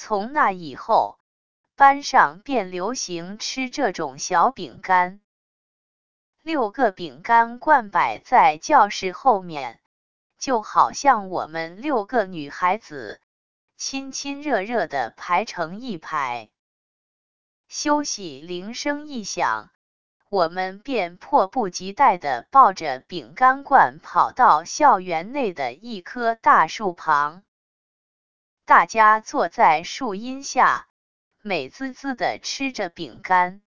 从那以后，班上便流行吃这种小饼干。6个饼干罐摆在教室后面，就好像我们6个女孩子亲亲热热地排成一排。休息铃声一响，我们便迫不及待地抱着饼干罐跑到校园内的一棵大树旁。大家坐在树荫下，美滋滋地吃着饼干。